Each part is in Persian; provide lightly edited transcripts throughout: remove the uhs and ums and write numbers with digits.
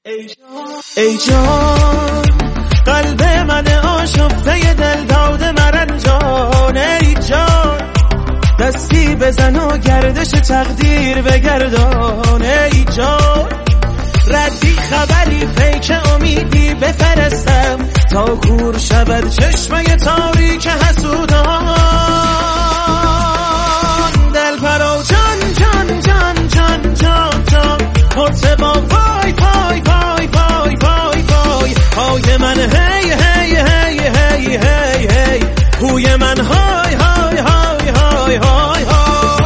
ای جان قلب من آشفته دل داده مرنجان، ای جان دستی بزن و گردش تقدیر بگردان، ای جان ردی خبری پیک امیدی بفرستم تا کور شود چشمه تاریک حسودان. دل پرو جان جان جان جان جان جان مرتبا پای پای پای پای پای پای پای من هی هی هی هی هی هی هوی من های های های های های های.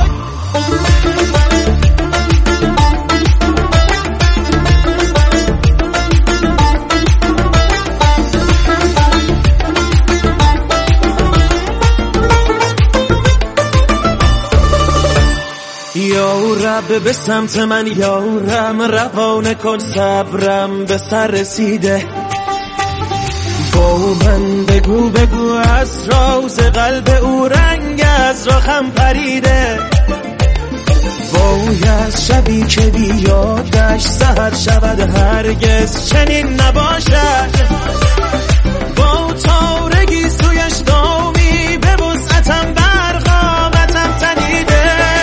یا رب به سمت من یارم، روانه کن صبرم به سر رسیده، با من بگو بگو از راز قلب او رنگ از رخم پریده. وای از شبی که بیادش سحر شود هرگز چنین نباشد، با تارگی سویش دامی به وسعتم برقامتم تنیده.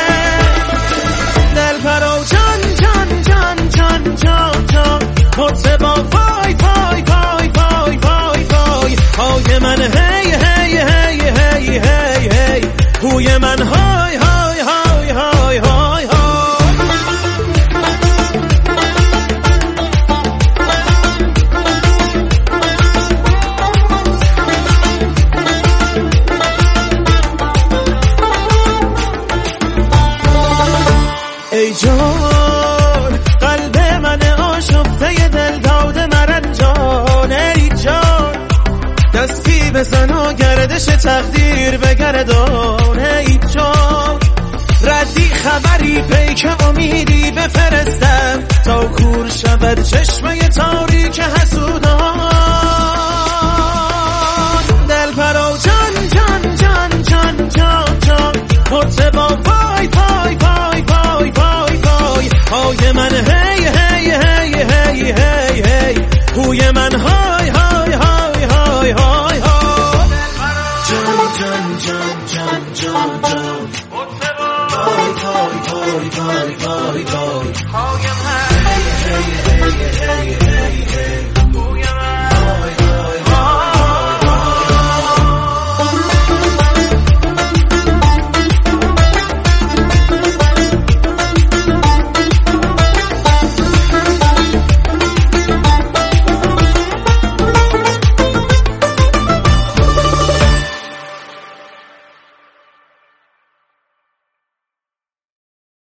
دل پرو جان جان جان جان جان جان مرتبا پای پای پای پای پای پای پای من هی هی هی هی هی هی هوی من های های های های های های. ای جان قلب من آشفته دل داده مرنجان، ای جان دستی بزن و گردش تقدیر بگردان، ای جان ردی خبری پیک امیدی بفرستم تا کور شود چشمه تاریک